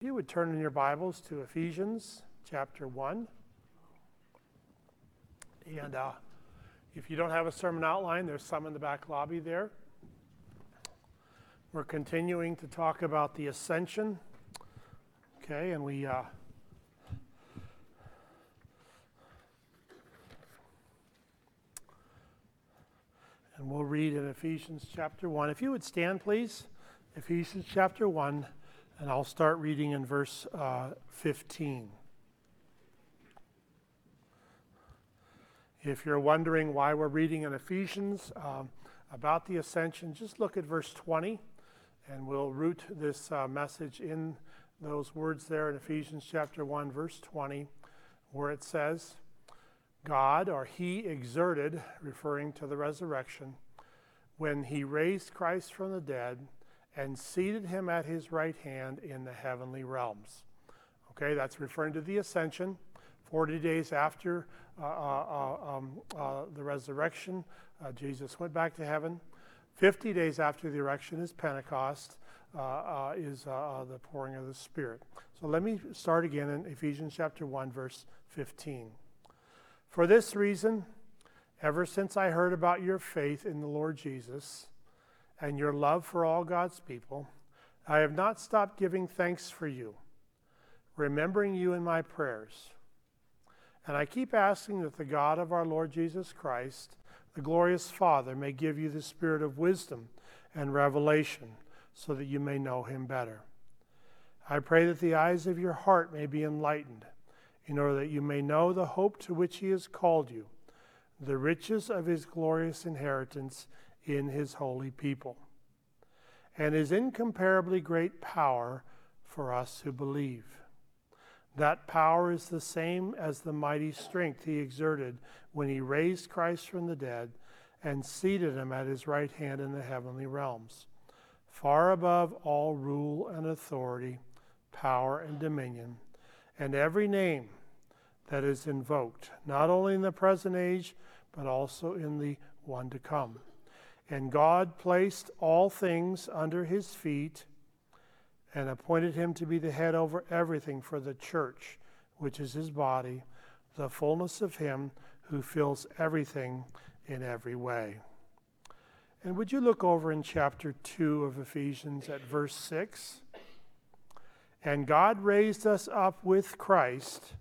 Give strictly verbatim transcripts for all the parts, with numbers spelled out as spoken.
If you would turn in your Bibles to Ephesians chapter one. And uh, if you don't have a sermon outline, there's some in the back lobby there. We're continuing to talk about the ascension. Okay, and we... Uh, and we'll read in Ephesians chapter one. If you would stand, please. Ephesians chapter one. And I'll start reading in verse uh, fifteen. If you're wondering why we're reading in Ephesians um, about the ascension, just look at verse twenty, and we'll root this uh, message in those words there in Ephesians chapter one, verse twenty, where it says, God, or he exerted, referring to the resurrection, when he raised Christ from the dead, and seated him at his right hand in the heavenly realms. Okay, that's referring to the ascension. Forty days after uh, uh, um, uh, the resurrection, uh, Jesus went back to heaven. Fifty days after the erection is Pentecost, uh, uh, is uh, the pouring of the Spirit. So let me start again in Ephesians chapter one, verse fifteen. For this reason, ever since I heard about your faith in the Lord Jesus, and your love for all God's people, I have not stopped giving thanks for you, remembering you in my prayers. And I keep asking that the God of our Lord Jesus Christ, the glorious Father, may give you the spirit of wisdom and revelation so that you may know him better. I pray that the eyes of your heart may be enlightened, in order that you may know the hope to which he has called you, the riches of his glorious inheritance in his holy people, and his incomparably great power for us who believe. That power is the same as the mighty strength he exerted when he raised Christ from the dead and seated him at his right hand in the heavenly realms, far above all rule and authority, power and dominion, and every name that is invoked, not only in the present age, but also in the one to come. And God placed all things under his feet and appointed him to be the head over everything for the church, which is his body, the fullness of him who fills everything in every way. And would you look over in chapter two of Ephesians at verse six? And God raised us up with Christ.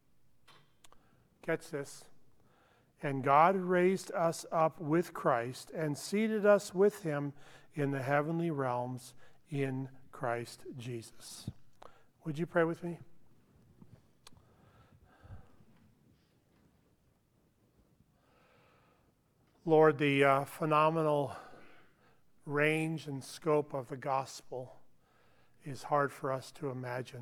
Catch this. And God raised us up with Christ and seated us with him in the heavenly realms in Christ Jesus. Would you pray with me? Lord, the uh, phenomenal range and scope of the gospel is hard for us to imagine.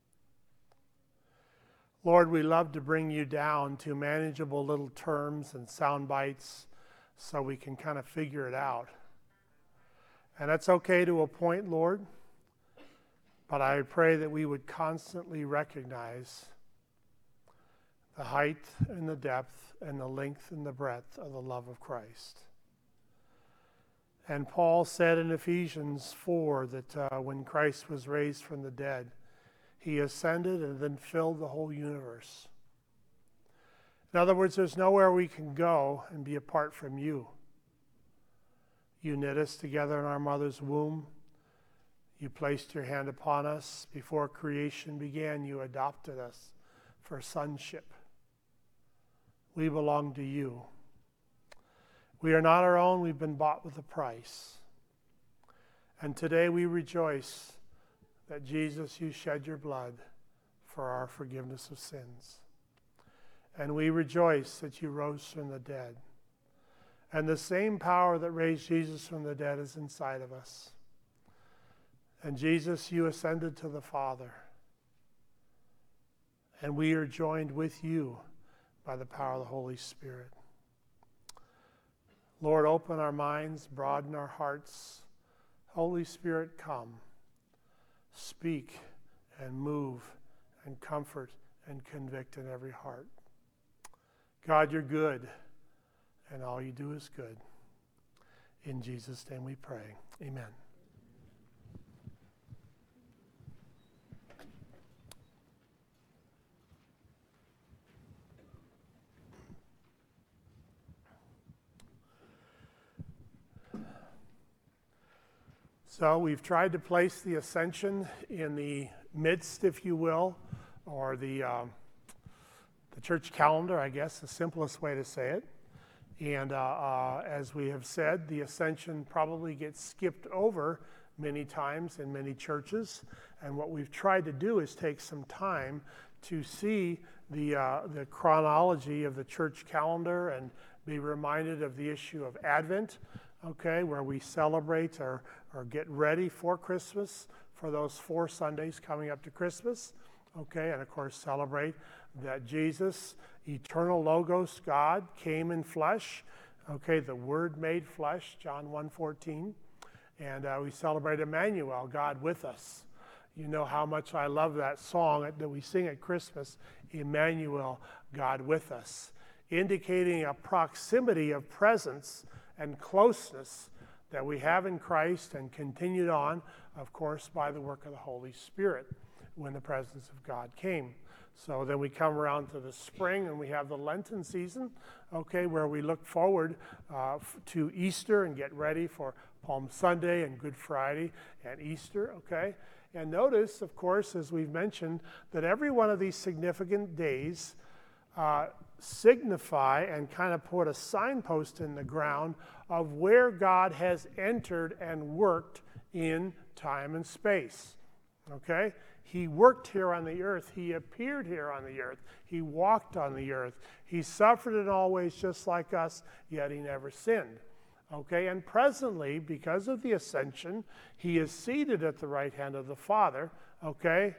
Lord, we love to bring you down to manageable little terms and sound bites so we can kind of figure it out. And that's okay to a point, Lord, but I pray that we would constantly recognize the height and the depth and the length and the breadth of the love of Christ. And Paul said in Ephesians four that uh, when Christ was raised from the dead, he ascended and then filled the whole universe. In other words, there's nowhere we can go and be apart from you. You knit us together in our mother's womb. You placed your hand upon us. Before creation began, you adopted us for sonship. We belong to you. We are not our own. We've been bought with a price. And today we rejoice that Jesus, you shed your blood for our forgiveness of sins. And we rejoice that you rose from the dead. And the same power that raised Jesus from the dead is inside of us. And Jesus, you ascended to the Father. And we are joined with you by the power of the Holy Spirit. Lord, open our minds, broaden our hearts. Holy Spirit, come. Speak and move and comfort and convict in every heart. God, you're good, and all you do is good. In Jesus' name we pray. Amen. So we've tried to place the ascension in the midst, if you will, or the, um, the church calendar, I guess, the simplest way to say it. And uh, uh, as we have said, the ascension probably gets skipped over many times in many churches. And what we've tried to do is take some time to see the, uh, the chronology of the church calendar and be reminded of the issue of Advent, okay, where we celebrate or, or get ready for Christmas for those four Sundays coming up to Christmas, okay, and of course celebrate that Jesus, eternal Logos, God, came in flesh, okay, the Word made flesh, John one fourteen, and uh, we celebrate Emmanuel, God with us. You know how much I love that song that we sing at Christmas, Emmanuel, God with us, indicating a proximity of presence and closeness that we have in Christ and continued on, of course, by the work of the Holy Spirit when the presence of God came. So then we come around to the spring and we have the Lenten season, okay, where we look forward uh, f- to Easter and get ready for Palm Sunday and Good Friday and Easter, okay? And notice, of course, as we've mentioned, that every one of these significant days uh, signify and kind of put a signpost in the ground of where God has entered and worked in time and space, okay? He worked here on the earth. He appeared here on the earth. He walked on the earth. He suffered in all ways just like us, yet he never sinned. Okay, and presently, because of the ascension, he is seated at the right hand of the Father, okay,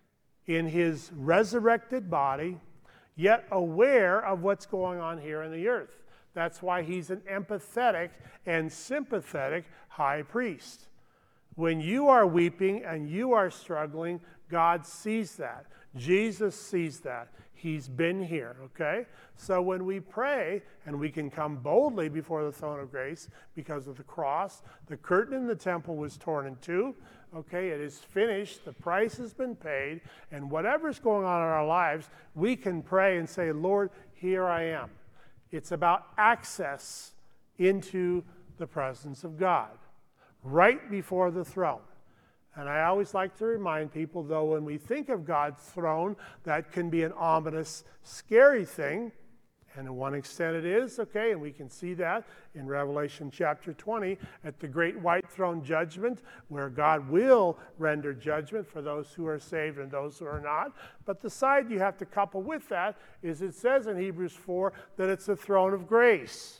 in his resurrected body, yet aware of what's going on here in the earth. That's why he's an empathetic and sympathetic high priest. When you are weeping and you are struggling, God sees that. Jesus sees that. He's been here, okay? So when we pray, and we can come boldly before the throne of grace because of the cross, the curtain in the temple was torn in two, okay? It is finished. The price has been paid. And whatever's going on in our lives, we can pray and say, Lord, here I am. It's about access into the presence of God, right before the throne. And I always like to remind people, though, when we think of God's throne, that can be an ominous, scary thing. And to one extent it is, okay, and we can see that in Revelation chapter twenty at the great white throne judgment, where God will render judgment for those who are saved and those who are not. But the side you have to couple with that is it says in Hebrews four that it's a throne of grace.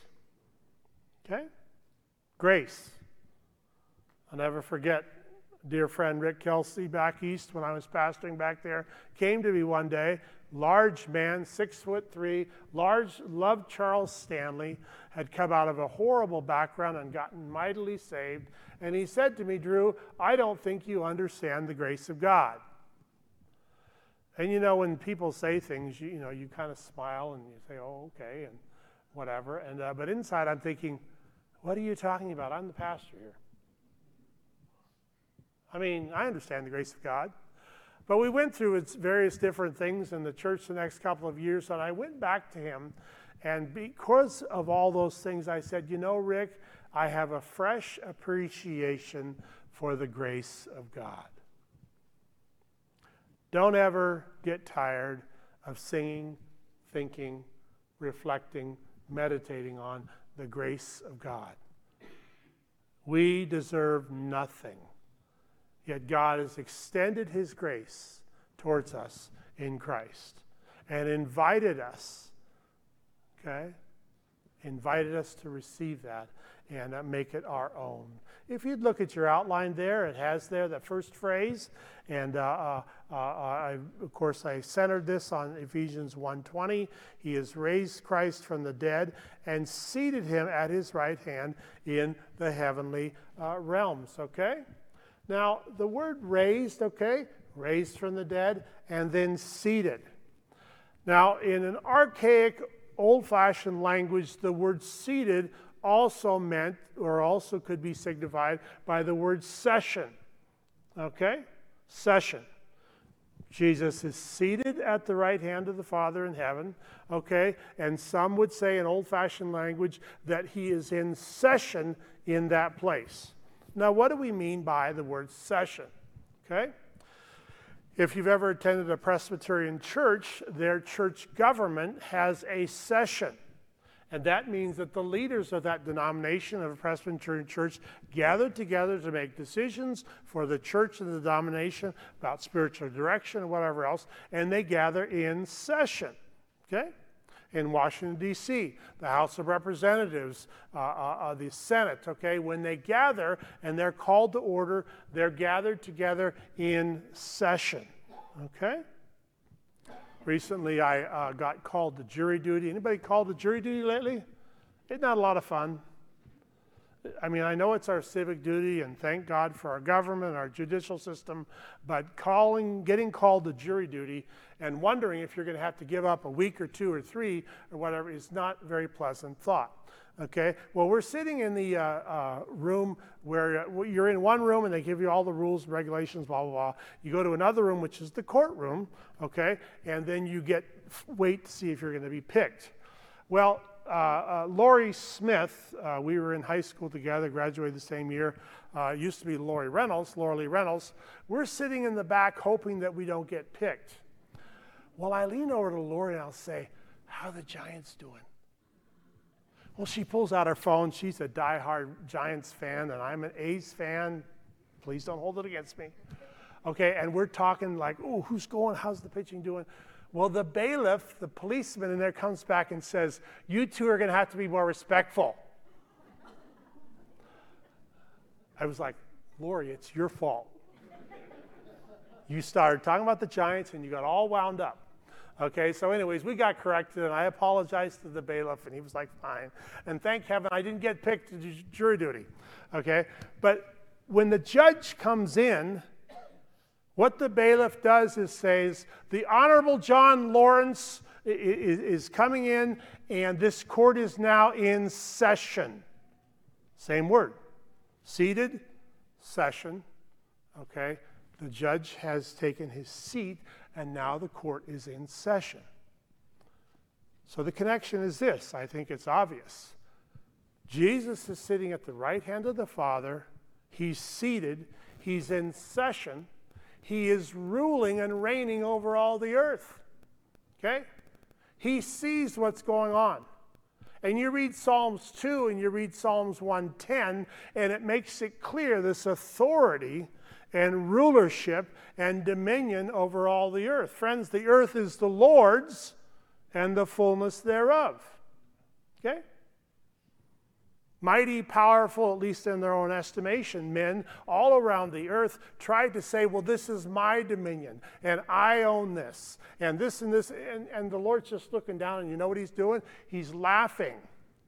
Okay? Grace. I'll never forget dear friend Rick Kelsey back east when I was pastoring back there, came to me one day, large man, six foot three, large, loved Charles Stanley, had come out of a horrible background and gotten mightily saved. And he said to me, Drew, I don't think you understand the grace of God. And you know, when people say things, you, you know, you kind of smile and you say, oh, okay, and whatever. And uh, but inside I'm thinking, what are you talking about? I'm the pastor here. I mean, I understand the grace of God. But we went through its various different things in the church the next couple of years, and I went back to him, and because of all those things, I said, you know, Rick, I have a fresh appreciation for the grace of God. Don't ever get tired of singing, thinking, reflecting, meditating on the grace of God. We deserve nothing. Yet God has extended his grace towards us in Christ and invited us, okay, invited us to receive that and uh, make it our own. If you'd look at your outline there, it has there that first phrase, and uh, uh, uh, I, of course I centered this on Ephesians one twenty. He has raised Christ from the dead and seated him at his right hand in the heavenly uh, realms, okay? Now, the word raised, okay, raised from the dead, and then seated. Now, in an archaic, old-fashioned language, the word seated also meant, or also could be signified by the word session, okay? Session. Jesus is seated at the right hand of the Father in heaven, okay? And some would say in old-fashioned language that he is in session in that place. Now, what do we mean by the word session? Okay? If you've ever attended a Presbyterian church, their church government has a session. And that means that the leaders of that denomination of a Presbyterian church gather together to make decisions for the church and the denomination about spiritual direction and whatever else, and they gather in session. Okay? In Washington, D C, the House of Representatives, uh, uh, uh, the Senate, okay, when they gather and they're called to order, they're gathered together in session, okay? Recently, I uh, got called to jury duty. Anybody called to jury duty lately? It's not a lot of fun. I mean, I know it's our civic duty, and thank God for our government and our judicial system, but calling, getting called to jury duty and wondering if you're going to have to give up a week or two or three or whatever is not a very pleasant thought. Okay? Well, we're sitting in the uh, uh, room where uh, you're in one room and they give you all the rules and regulations, blah, blah, blah. You go to another room, which is the courtroom, okay? And then you get wait to see if you're going to be picked. Well, Uh, uh, Lori Smith, uh, we were in high school together, graduated the same year. Uh, used to be Lori Reynolds, Lori Reynolds. We're sitting in the back hoping that we don't get picked. Well, I lean over to Lori and I'll say, "How are the Giants doing?" Well, she pulls out her phone. She's a diehard Giants fan, and I'm an A's fan. Please don't hold it against me. Okay, and we're talking like, "Oh, who's going? How's the pitching doing?" Well, the bailiff, the policeman in there comes back and says, "You two are going to have to be more respectful." I was like, "Lori, it's your fault. You started talking about the Giants and you got all wound up." Okay, so anyways, we got corrected and I apologized to the bailiff and he was like, "Fine." And thank heaven I didn't get picked to do jury duty. Okay, but when the judge comes in, what the bailiff does is says, "The Honorable John Lawrence is, is coming in, and this court is now in session." Same word. Seated, session. Okay? The judge has taken his seat, and now the court is in session. So the connection is this. I think it's obvious. Jesus is sitting at the right hand of the Father. He's seated. He's in session. He is ruling and reigning over all the earth, okay? He sees what's going on. And you read Psalms two and you read Psalms one ten, and it makes it clear this authority and rulership and dominion over all the earth. Friends, the earth is the Lord's and the fullness thereof, okay? Mighty, powerful, at least in their own estimation, men all around the earth tried to say, "Well, this is my dominion, and I own this, and this and this," and, and the Lord's just looking down, and you know what he's doing? He's laughing.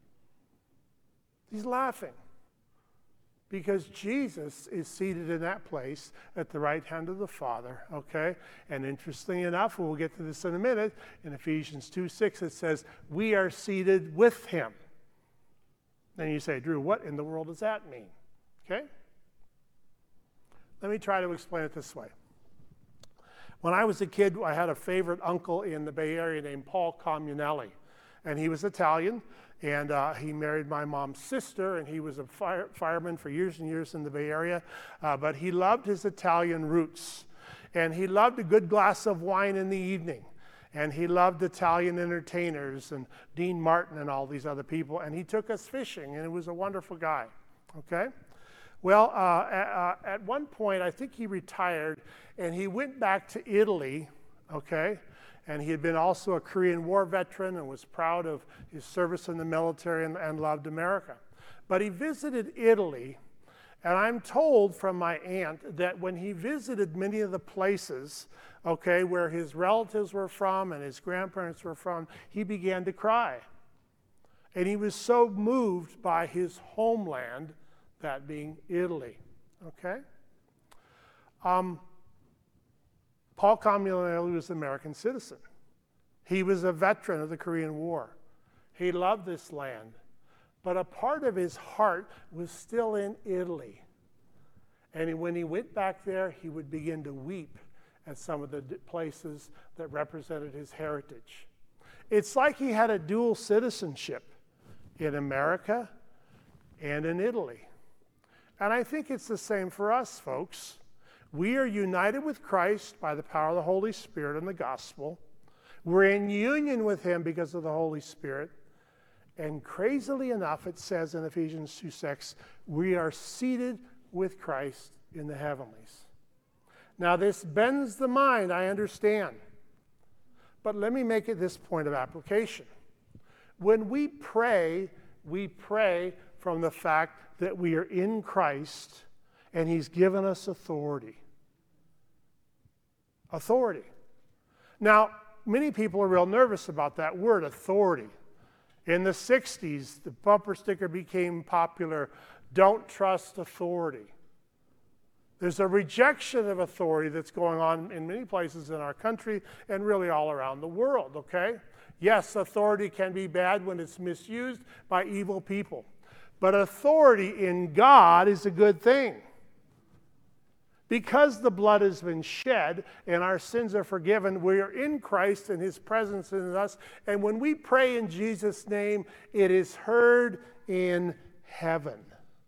He's laughing. Because Jesus is seated in that place at the right hand of the Father, okay? And interestingly enough, we'll get to this in a minute, in Ephesians two six it says, "We are seated with him." Then you say, "Drew, what in the world does that mean?" Okay? Let me try to explain it this way. When I was a kid, I had a favorite uncle in the Bay Area named Paul Comunelli. And he was Italian, and uh, he married my mom's sister, and he was a fire, fireman for years and years in the Bay Area. Uh, but he loved his Italian roots. And he loved a good glass of wine in the evening. And he loved Italian entertainers and Dean Martin and all these other people. And he took us fishing, and he was a wonderful guy. Okay? Well, uh, at, uh, at one point, I think he retired, and he went back to Italy, okay? And he had been also a Korean War veteran and was proud of his service in the military and, and loved America. But he visited Italy, and I'm told from my aunt that when he visited many of the places, okay, where his relatives were from and his grandparents were from, he began to cry. And he was so moved by his homeland, that being Italy, okay? Um, Paul Comunelli was an American citizen. He was a veteran of the Korean War. He loved this land. But a part of his heart was still in Italy. And when he went back there, he would begin to weep at some of the places that represented his heritage. It's like he had a dual citizenship in America and in Italy. And I think it's the same for us, folks. We are united with Christ by the power of the Holy Spirit and the gospel. We're in union with him because of the Holy Spirit. And crazily enough, it says in Ephesians two six, we are seated with Christ in the heavenlies. Now, this bends the mind, I understand. But let me make it this point of application. When we pray, we pray from the fact that we are in Christ and he's given us authority. Authority. Now, many people are real nervous about that word, authority. In the sixties, the bumper sticker became popular, don't trust authority. There's a rejection of authority that's going on in many places in our country and really all around the world, okay? Yes, authority can be bad when it's misused by evil people. But authority in God is a good thing. Because the blood has been shed and our sins are forgiven, we are in Christ and his presence in us. And when we pray in Jesus' name, it is heard in heaven.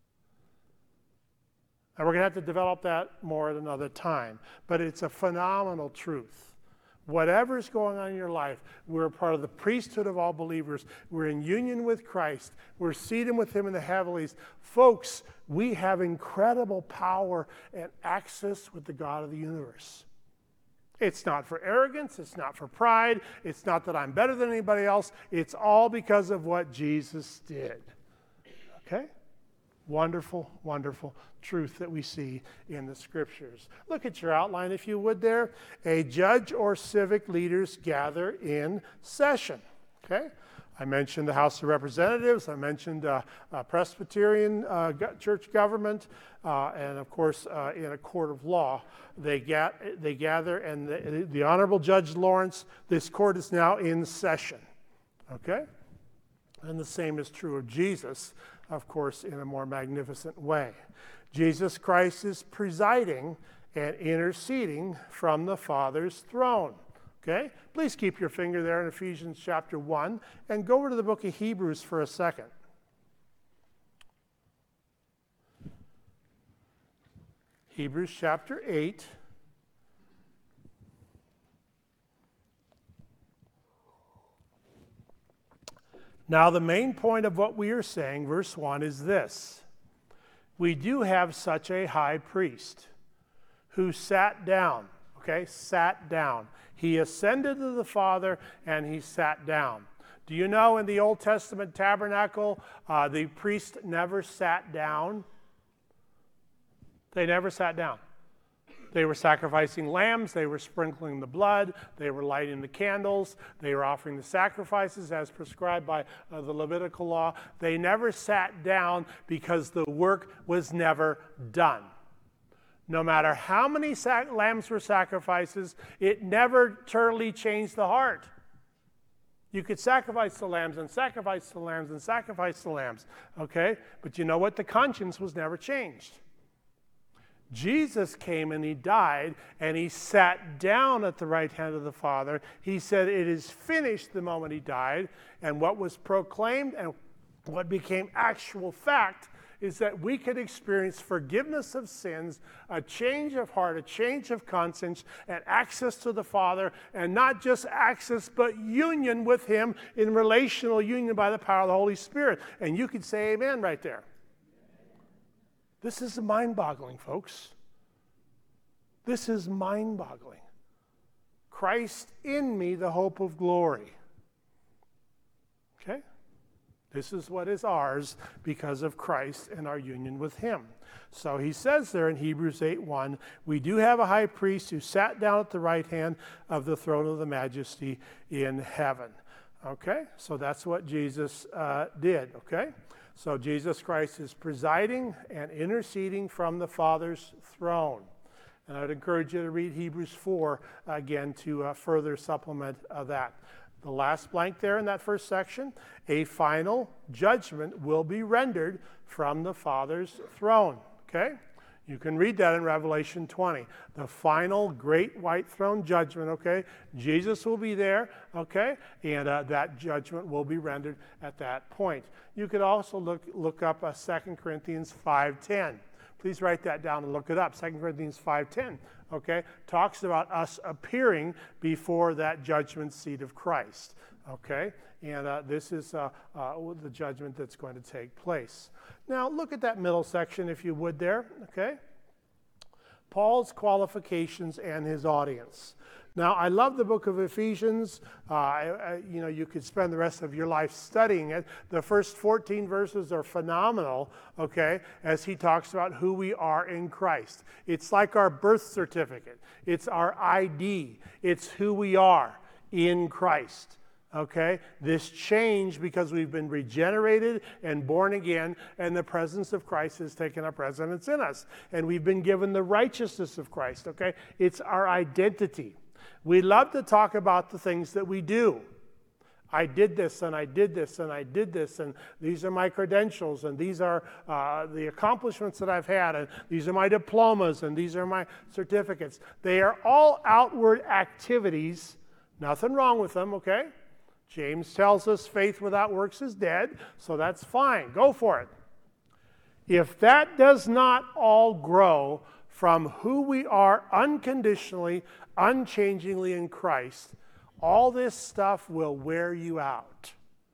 And we're going to have to develop that more at another time. But it's a phenomenal truth. Whatever's going on in your life, we're a part of the priesthood of all believers. We're in union with Christ. We're seated with him in the heavenlies. Folks, we have incredible power and access with the God of the universe. It's not for arrogance. It's not for pride. It's not that I'm better than anybody else. It's all because of what Jesus did. Okay? Wonderful, wonderful truth that we see in the scriptures. Look at your outline, if you would there. A judge or civic leaders gather in session. Okay? I mentioned the House of Representatives. I mentioned uh, uh, Presbyterian uh, go- church government. Uh, and, of course, uh, in a court of law, they, ga- they gather. And the, the Honorable Judge Lawrence, this court is now in session. Okay? And the same is true of Jesus, of course, in a more magnificent way. Jesus Christ is presiding and interceding from the Father's throne. Okay? Please keep your finger there in Ephesians chapter one and go over to the book of Hebrews for a second. Hebrews chapter eight. Now, the main point of what we are saying, verse one, is this. We do have such a high priest who sat down, okay, sat down. He ascended to the Father and he sat down. Do you know in the Old Testament tabernacle, uh, the priest never sat down? They never sat down. They were sacrificing lambs, they were sprinkling the blood, they were lighting the candles, they were offering the sacrifices as prescribed by uh, the Levitical law. They never sat down because the work was never done. No matter how many sac- lambs were sacrifices, it never totally changed the heart. You could sacrifice the lambs and sacrifice the lambs and sacrifice the lambs, okay? But you know what? The conscience was never changed. Jesus came and he died and he sat down at the right hand of the Father. He said, it is finished the moment he died. And what was proclaimed and what became actual fact is that we could experience forgiveness of sins, a change of heart, a change of conscience, and access to the Father, and not just access, but union with him in relational union by the power of the Holy Spirit. And you could say amen right there. This is mind-boggling, folks. This is mind-boggling. Christ in me, the hope of glory. Okay? This is what is ours because of Christ and our union with him. So he says there in Hebrews eight one, we do have a high priest who sat down at the right hand of the throne of the majesty in heaven. Okay? So that's what Jesus uh, did. Okay? So Jesus Christ is presiding and interceding from the Father's throne. And I would encourage you to read Hebrews four again to uh, further supplement uh, that. The last blank there in that first section, a final judgment will be rendered from the Father's throne. Okay? You can read that in Revelation twenty. The final great white throne judgment, okay? Jesus will be there, okay? And uh, that judgment will be rendered at that point. You could also look, look up uh, Second Corinthians five ten. Please write that down and look it up. Second Corinthians five ten, okay, talks about us appearing before that judgment seat of Christ, okay? And uh, this is uh, uh, the judgment that's going to take place. Now, look at that middle section, if you would, there, okay? Paul's qualifications and his audience. Now, I love the book of Ephesians. Uh, I, I, you know, you could spend the rest of your life studying it. The first fourteen verses are phenomenal, okay, as he talks about who we are in Christ. It's like our birth certificate. It's our I D. It's who we are in Christ. Okay, this change because we've been regenerated and born again, and the presence of Christ has taken up residence in us, and we've been given the righteousness of Christ. Okay, it's our identity. We love to talk about the things that we do. I did this, and I did this, and I did this, and these are my credentials, and these are uh, the accomplishments that I've had, and these are my diplomas, and these are my certificates. They are all outward activities. Nothing wrong with them, okay? James tells us faith without works is dead, so that's fine. Go for it. If that does not all grow from who we are unconditionally, unchangingly in Christ, all this stuff will wear you out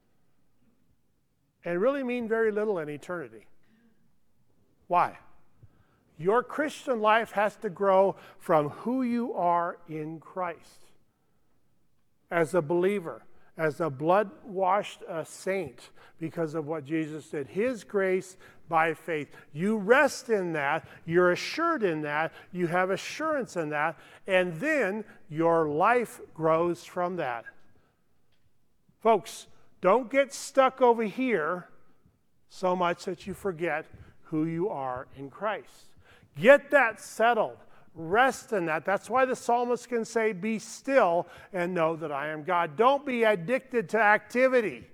and really mean very little in eternity. Why? Your Christian life has to grow from who you are in Christ as a believer, as a blood-washed uh, saint, because of what Jesus did. His grace by faith. You rest in that. You're assured in that. You have assurance in that. And then your life grows from that. Folks, don't get stuck over here so much that you forget who you are in Christ. Get that settled. Rest in that. That's why the psalmist can say, be still and know that I am God. Don't be addicted to activity.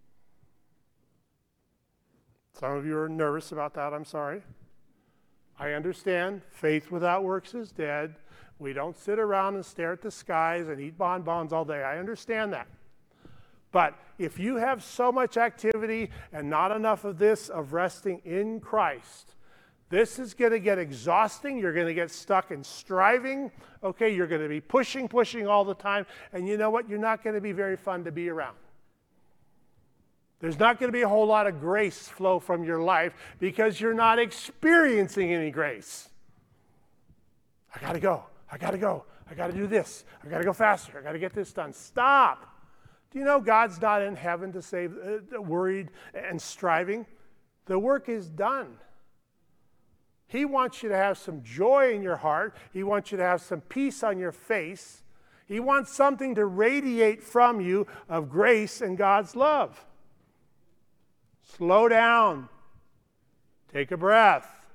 Some of you are nervous about that. I'm sorry. I understand. Faith without works is dead. We don't sit around and stare at the skies and eat bonbons all day. I understand that. But if you have so much activity and not enough of this, of resting in Christ, this is going to get exhausting. You're going to get stuck in striving. Okay, you're going to be pushing, pushing all the time. And you know what? You're not going to be very fun to be around. There's not going to be a whole lot of grace flow from your life because you're not experiencing any grace. I got to go. I got to go. I got to do this. I got to go faster. I got to get this done. Stop. Do you know God's not in heaven to save uh, worried and striving? The work is done. He wants you to have some joy in your heart. He wants you to have some peace on your face. He wants something to radiate from you of grace and God's love. Slow down. Take a breath.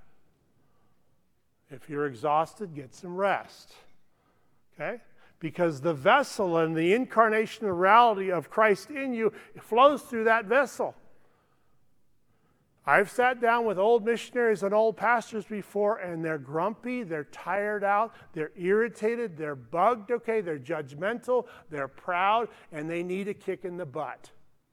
If you're exhausted, get some rest. Okay? Because the vessel and the incarnational reality of Christ in you flows through that vessel. I've sat down with old missionaries and old pastors before, and they're grumpy, they're tired out, they're irritated, they're bugged, okay, they're judgmental, they're proud, and they need a kick in the butt.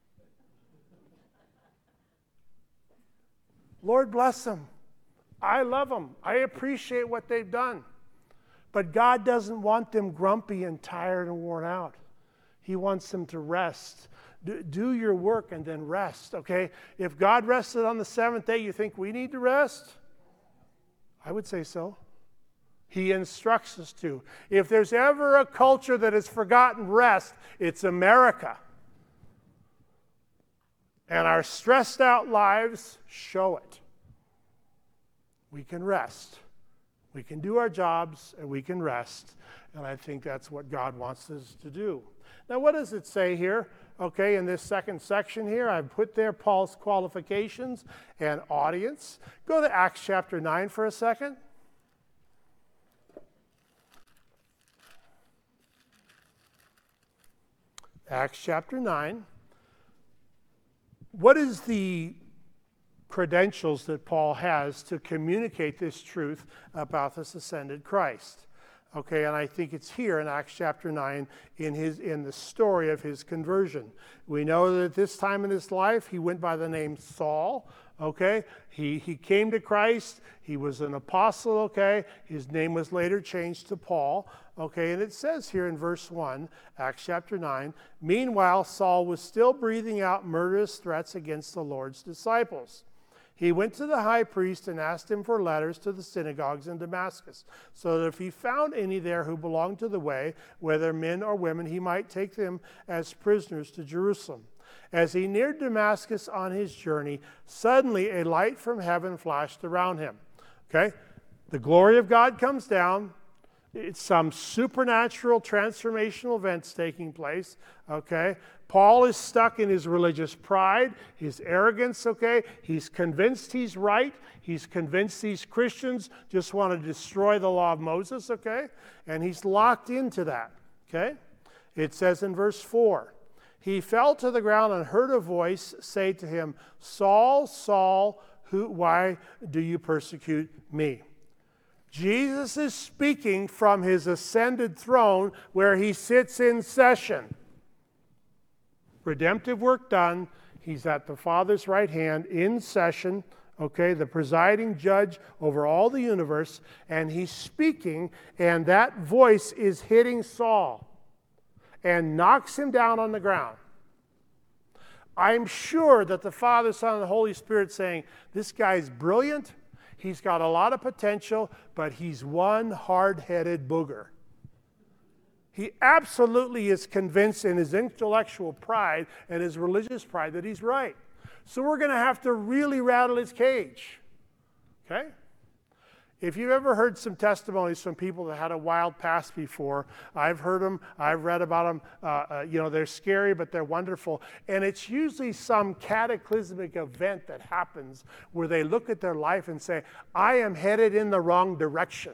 Lord bless them. I love them. I appreciate what they've done. But God doesn't want them grumpy and tired and worn out. He wants them to rest. Do, do your work and then rest, okay? If God rested on the seventh day, you think we need to rest? I would say so. He instructs us to. If there's ever a culture that has forgotten rest, it's America. And our stressed out lives show it. We can rest. We can do our jobs and we can rest. And I think that's what God wants us to do. Now, what does it say here? Okay, in this second section here, I've put there Paul's qualifications and audience. Go to Acts chapter nine for a second. Acts chapter nine. What is the credentials that Paul has to communicate this truth about this ascended Christ? Okay, and I think it's here in Acts chapter nine in his in the story of his conversion. We know that at this time in his life, he went by the name Saul. Okay, he, he came to Christ. He was an apostle. Okay, his name was later changed to Paul. Okay, and it says here in verse one, Acts chapter nine, meanwhile, Saul was still breathing out murderous threats against the Lord's disciples. He went to the high priest and asked him for letters to the synagogues in Damascus, so that if he found any there who belonged to the way, whether men or women, he might take them as prisoners to Jerusalem. As he neared Damascus on his journey, suddenly a light from heaven flashed around him. Okay? The glory of God comes down. It's some supernatural transformational events taking place, okay? Paul is stuck in his religious pride, his arrogance, okay? He's convinced he's right. He's convinced these Christians just want to destroy the law of Moses, okay? And he's locked into that, okay? It says in verse four, he fell to the ground and heard a voice say to him, Saul, Saul, who, why do you persecute me? Jesus is speaking from his ascended throne where he sits in session. Redemptive work done. He's at the Father's right hand in session, okay, the presiding judge over all the universe, and he's speaking, and that voice is hitting Saul and knocks him down on the ground. I'm sure that the Father, Son, and the Holy Spirit saying, this guy's brilliant. He's got a lot of potential, but he's one hard-headed booger. He absolutely is convinced in his intellectual pride and his religious pride that he's right. So we're going to have to really rattle his cage. Okay? If you've ever heard some testimonies from people that had a wild past before, I've heard them, I've read about them, uh, uh, you know, they're scary, but they're wonderful. And it's usually some cataclysmic event that happens where they look at their life and say, I am headed in the wrong direction.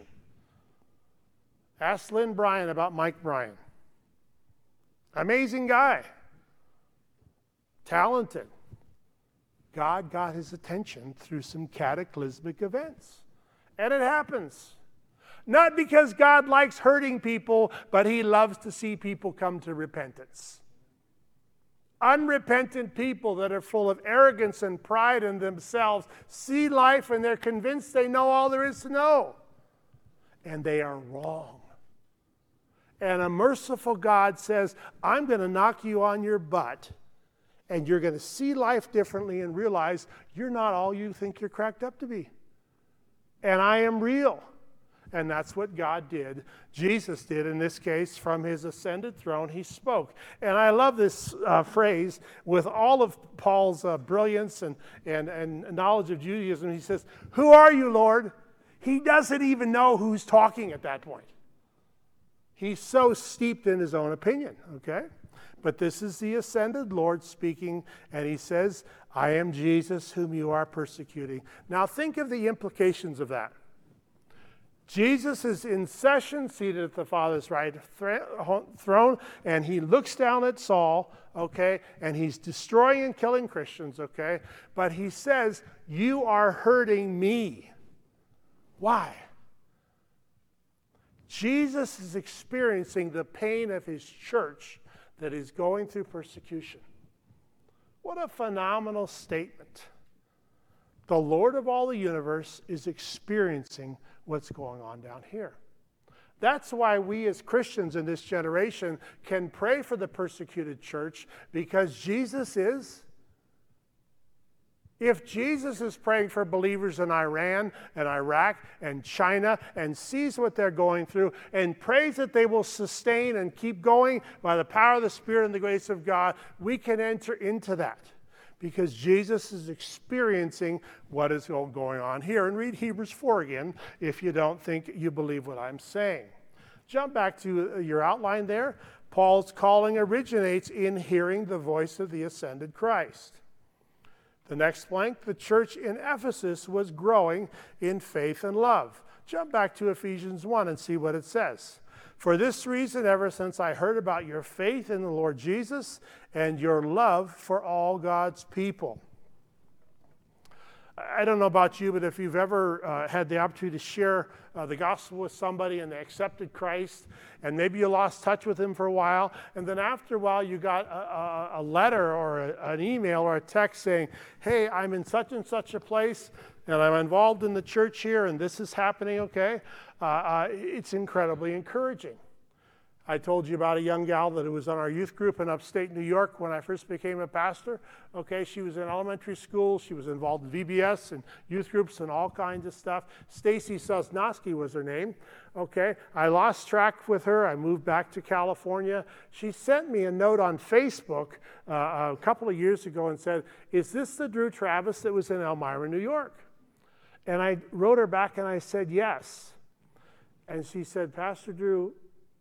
Ask Lynn Bryan about Mike Bryan. Amazing guy. Talented. God got his attention through some cataclysmic events. And it happens. Not because God likes hurting people, but he loves to see people come to repentance. Unrepentant people that are full of arrogance and pride in themselves see life and they're convinced they know all there is to know. And they are wrong. And a merciful God says, I'm going to knock you on your butt, and you're going to see life differently and realize you're not all you think you're cracked up to be. And I am real. And that's what God did. Jesus did in this case. From his ascended throne, he spoke. And I love this uh, phrase. With all of Paul's uh, brilliance and, and, and knowledge of Judaism, he says, who are you, Lord? He doesn't even know who's talking at that point. He's so steeped in his own opinion, okay? But this is the ascended Lord speaking, and he says, I am Jesus whom you are persecuting. Now think of the implications of that. Jesus is in session, seated at the Father's right throne, and he looks down at Saul, okay, and he's destroying and killing Christians, okay? But he says, you are hurting me. Why? Jesus is experiencing the pain of his church that is going through persecution. What a phenomenal statement. The Lord of all the universe is experiencing what's going on down here. That's why we as Christians in this generation can pray for the persecuted church, because Jesus is. If Jesus is praying for believers in Iran and Iraq and China and sees what they're going through and prays that they will sustain and keep going by the power of the Spirit and the grace of God, we can enter into that because Jesus is experiencing what is going on here. And read Hebrews four again if you don't think you believe what I'm saying. Jump back to your outline there. Paul's calling originates in hearing the voice of the ascended Christ. The next blank, the church in Ephesus was growing in faith and love. Jump back to Ephesians one and see what it says. For this reason, ever since I heard about your faith in the Lord Jesus and your love for all God's people. I don't know about you, but if you've ever uh, had the opportunity to share uh, the gospel with somebody and they accepted Christ, and maybe you lost touch with him for a while, and then after a while you got a, a, a letter or a, an email or a text saying, hey, I'm in such and such a place, and I'm involved in the church here, and this is happening, okay? Uh, uh, it's incredibly encouraging. I told you about a young gal that was on our youth group in upstate New York when I first became a pastor. Okay, she was in elementary school. She was involved in V B S and youth groups and all kinds of stuff. Stacy Sosnowski was her name. Okay, I lost track with her. I moved back to California. She sent me a note on Facebook uh, a couple of years ago and said, is this the Drew Travis that was in Elmira, New York? And I wrote her back and I said, yes. And she said, Pastor Drew,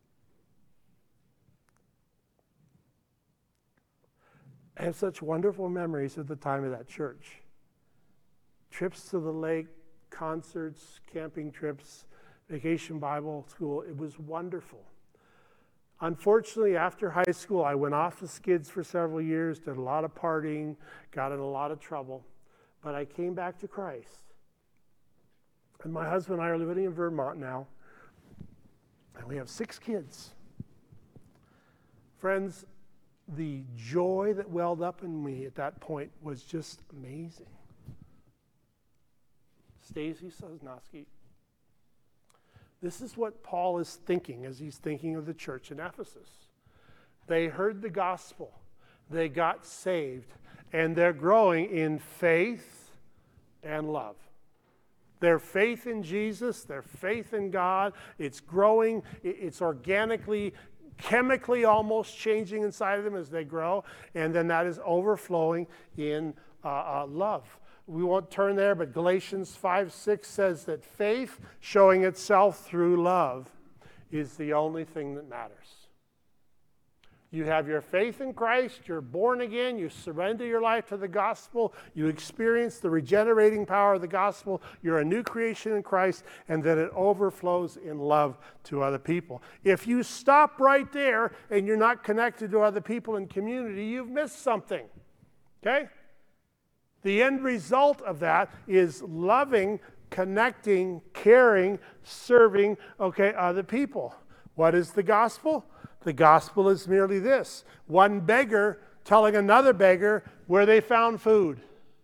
I have such wonderful memories of the time of that church. Trips to the lake, concerts, camping trips, vacation Bible school. It was wonderful. Unfortunately, after high school, I went off the skids for several years, did a lot of partying, got in a lot of trouble. But I came back to Christ. And my husband and I are living in Vermont now. And we have six kids. Friends, the joy that welled up in me at that point was just amazing. Stacy Sosnowski. This is what Paul is thinking as he's thinking of the church in Ephesus. They heard the gospel. They got saved. And they're growing in faith and love. Their faith in Jesus, their faith in God, it's growing, it's organically chemically almost changing inside of them as they grow, and then that is overflowing in uh, uh, love. We won't turn there, but Galatians five six says that faith showing itself through love is the only thing that matters. You have your faith in Christ, you're born again, you surrender your life to the gospel, you experience the regenerating power of the gospel, you're a new creation in Christ, and then it overflows in love to other people. If you stop right there and you're not connected to other people in community, you've missed something, okay? The end result of that is loving, connecting, caring, serving, okay, other people. What is the gospel? The gospel is merely this: one beggar telling another beggar where they found food.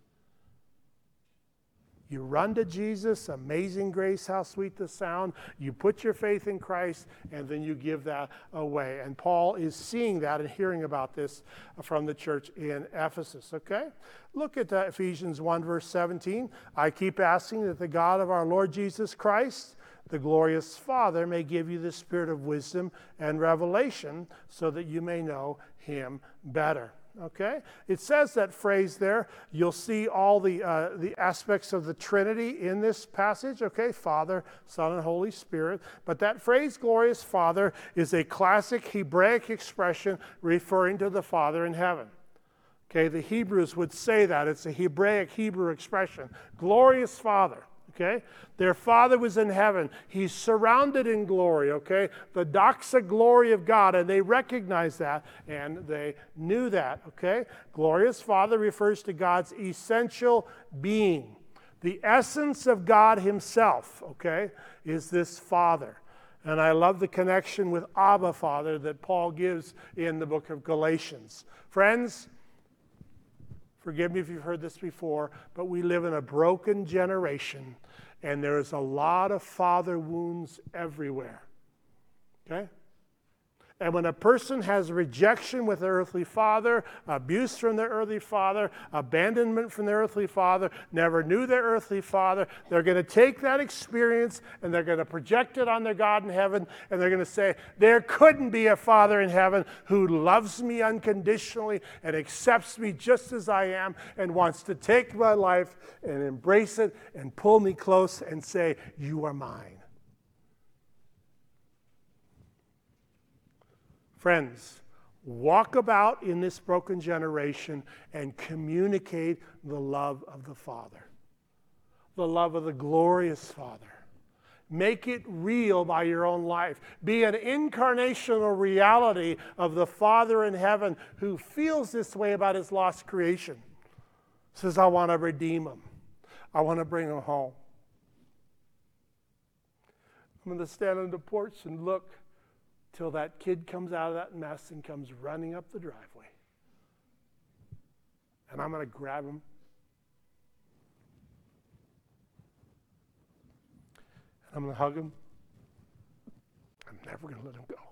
You run to Jesus, amazing grace, how sweet the sound. You put your faith in Christ, and then you give that away. And Paul is seeing that and hearing about this from the church in Ephesus, okay? Look at uh, Ephesians one, verse seventeen. I keep asking that the God of our Lord Jesus Christ, the glorious Father, may give you the spirit of wisdom and revelation so that you may know him better. Okay? It says that phrase there. You'll see all the uh, the aspects of the Trinity in this passage. Okay? Father, Son, and Holy Spirit. But that phrase, glorious Father, is a classic Hebraic expression referring to the Father in heaven. Okay? The Hebrews would say that. It's a Hebraic Hebrew expression. Glorious Father. Okay? Their Father was in heaven. He's surrounded in glory, okay? The doxa glory of God, and they recognized that, and they knew that, okay? Glorious Father refers to God's essential being. The essence of God himself, okay, is this Father. And I love the connection with Abba Father that Paul gives in the book of Galatians. Friends, forgive me if you've heard this before, but we live in a broken generation, and there's a lot of father wounds everywhere. Okay? And when a person has rejection with their earthly father, abuse from their earthly father, abandonment from their earthly father, never knew their earthly father, they're going to take that experience and they're going to project it on their God in heaven, and they're going to say, there couldn't be a father in heaven who loves me unconditionally and accepts me just as I am and wants to take my life and embrace it and pull me close and say, you are mine. Friends, walk about in this broken generation and communicate the love of the Father, the love of the glorious Father. Make it real by your own life. Be an incarnational reality of the Father in heaven who feels this way about his lost creation. Says, I want to redeem him. I want to bring them home. I'm going to stand on the porch and look till that kid comes out of that mess and comes running up the driveway. And I'm going to grab him. I'm going to hug him. I'm never going to let him go.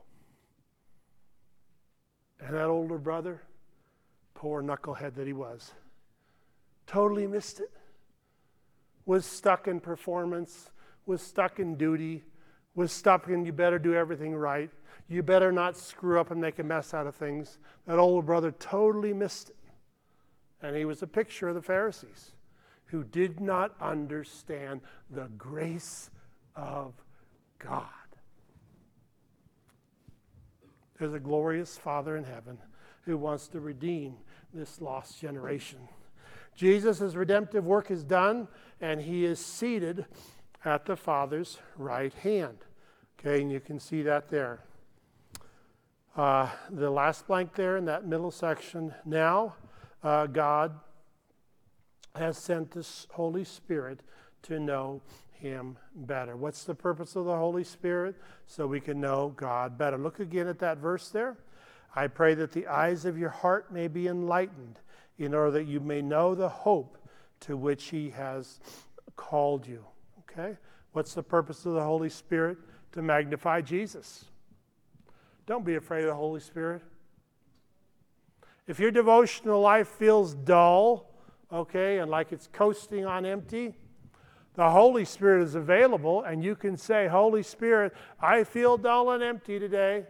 And that older brother, poor knucklehead that he was, totally missed it. Was stuck in performance, was stuck in duty, was stuck in you better do everything right. You better not screw up and make a mess out of things. That older brother totally missed it. And he was a picture of the Pharisees who did not understand the grace of God. There's a glorious Father in heaven who wants to redeem this lost generation. Jesus' redemptive work is done, and he is seated at the Father's right hand. Okay, and you can see that there. Uh, the last blank there in that middle section. Now, uh, God has sent the Holy Spirit to know him better. What's the purpose of the Holy Spirit? So we can know God better. Look again at that verse there. I pray that the eyes of your heart may be enlightened, in order that you may know the hope to which he has called you. Okay? What's the purpose of the Holy Spirit? To magnify Jesus. Don't be afraid of the Holy Spirit. If your devotional life feels dull, okay, and like it's coasting on empty, the Holy Spirit is available, and you can say, Holy Spirit, I feel dull and empty today.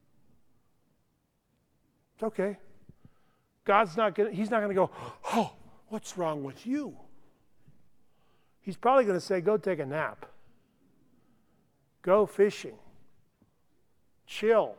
It's okay. God's not going to, he's not going to go, oh, what's wrong with you? He's probably going to say, go take a nap. Go fishing. Chill.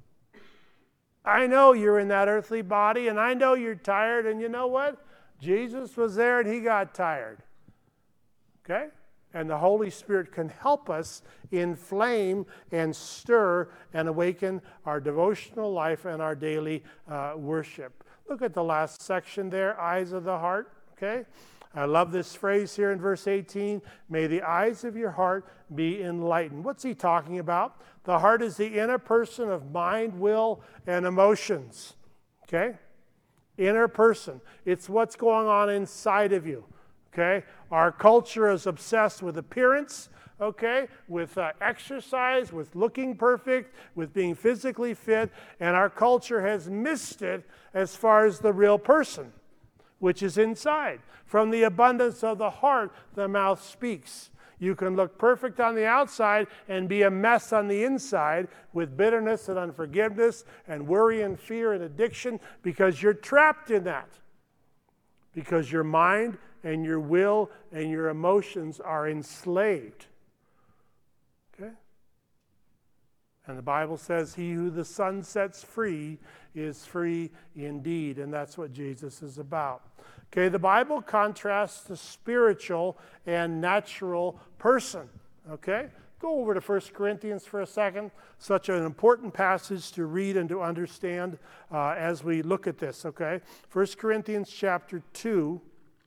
I know you're in that earthly body, and I know you're tired, and you know what? Jesus was there, and he got tired. Okay? And the Holy Spirit can help us inflame and stir and awaken our devotional life and our daily uh, worship. Look at the last section there, eyes of the heart, okay? I love this phrase here in verse eighteen, may the eyes of your heart be enlightened. What's he talking about? The heart is the inner person of mind, will, and emotions, okay? Inner person. It's what's going on inside of you, okay? Our culture is obsessed with appearance, okay, with uh, exercise, with looking perfect, with being physically fit, and our culture has missed it as far as the real person, which is inside. From the abundance of the heart, the mouth speaks. You can look perfect on the outside and be a mess on the inside with bitterness and unforgiveness and worry and fear and addiction because you're trapped in that. Because your mind and your will and your emotions are enslaved. Okay? And the Bible says, he who the Son sets free is free indeed. And that's what Jesus is about. Okay, the Bible contrasts the spiritual and natural person. Okay? Go over to First Corinthians for a second. Such an important passage to read and to understand uh, as we look at this. Okay? First Corinthians chapter two.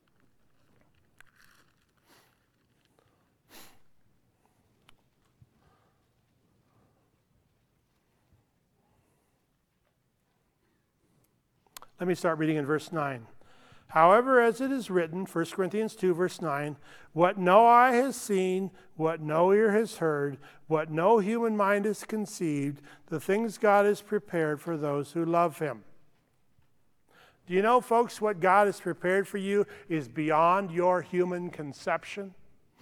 Let me start reading in verse nine. However, as it is written, First Corinthians two, verse nine, what no eye has seen, what no ear has heard, what no human mind has conceived, the things God has prepared for those who love him. Do you know, folks, what God has prepared for you is beyond your human conception?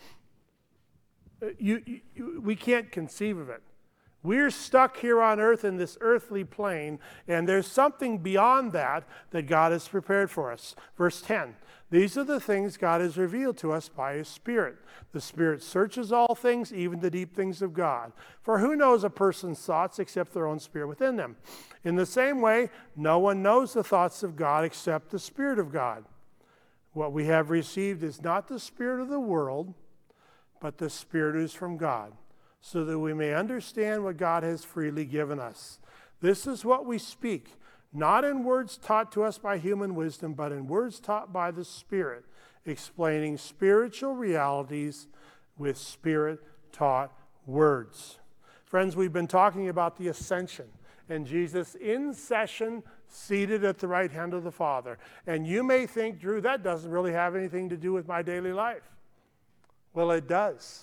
You, you, we can't conceive of it. We're stuck here on earth in this earthly plane, and there's something beyond that that God has prepared for us. Verse ten, these are the things God has revealed to us by his Spirit. The Spirit searches all things, even the deep things of God. For who knows a person's thoughts except their own spirit within them? In the same way, no one knows the thoughts of God except the Spirit of God. What we have received is not the spirit of the world, but the Spirit who is from God, so that we may understand what God has freely given us. This is what we speak, not in words taught to us by human wisdom, but in words taught by the Spirit, explaining spiritual realities with Spirit-taught words. Friends, we've been talking about the ascension and Jesus in session, seated at the right hand of the Father. And you may think, Drew, that doesn't really have anything to do with my daily life. Well, it does.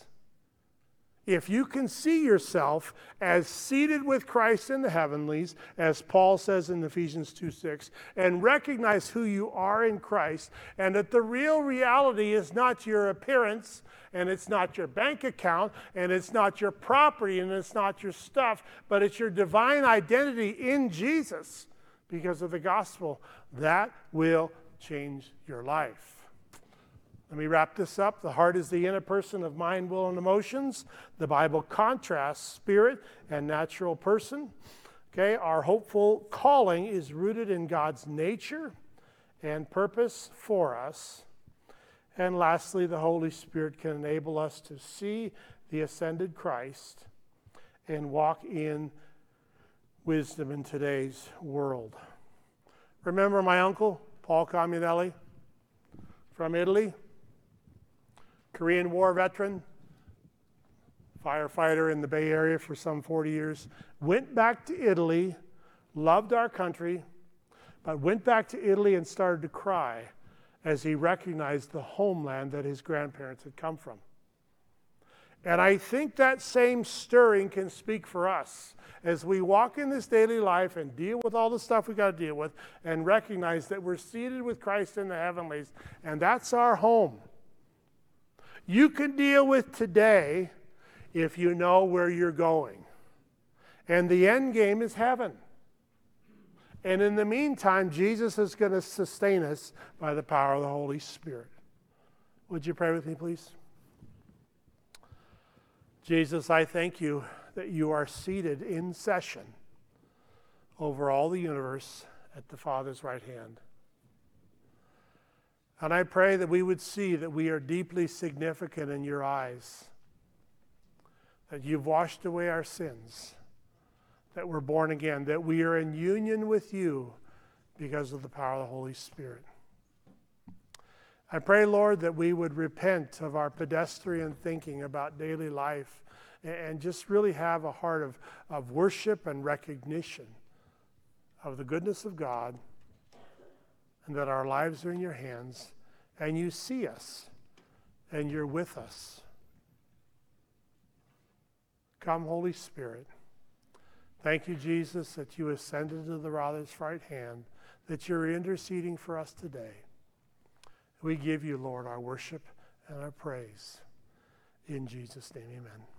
If you can see yourself as seated with Christ in the heavenlies, as Paul says in Ephesians two six, and recognize who you are in Christ, and that the real reality is not your appearance, and it's not your bank account, and it's not your property, and it's not your stuff, but it's your divine identity in Jesus because of the gospel, that will change your life. Let me wrap this up. The heart is the inner person of mind, will, and emotions. The Bible contrasts spirit and natural person. Okay, our hopeful calling is rooted in God's nature and purpose for us. And lastly, the Holy Spirit can enable us to see the ascended Christ and walk in wisdom in today's world. Remember my uncle, Paul Comunelli, from Italy? Korean War veteran, firefighter in the Bay Area for some forty years, went back to Italy, loved our country, but went back to Italy and started to cry as he recognized the homeland that his grandparents had come from. And I think that same stirring can speak for us as we walk in this daily life and deal with all the stuff we got to deal with and recognize that we're seated with Christ in the heavenlies, and that's our home. You can deal with today if you know where you're going. And the end game is heaven. And in the meantime, Jesus is going to sustain us by the power of the Holy Spirit. Would you pray with me, please? Jesus, I thank you that you are seated in session over all the universe at the Father's right hand. And I pray that we would see that we are deeply significant in your eyes, that you've washed away our sins, that we're born again, that we are in union with you because of the power of the Holy Spirit. I pray, Lord, that we would repent of our pedestrian thinking about daily life and just really have a heart of, of worship and recognition of the goodness of God, and that our lives are in your hands, and you see us, and you're with us. Come, Holy Spirit. Thank you, Jesus, that you ascended to the Father's right hand, that you're interceding for us today. We give you, Lord, our worship and our praise. In Jesus' name, amen.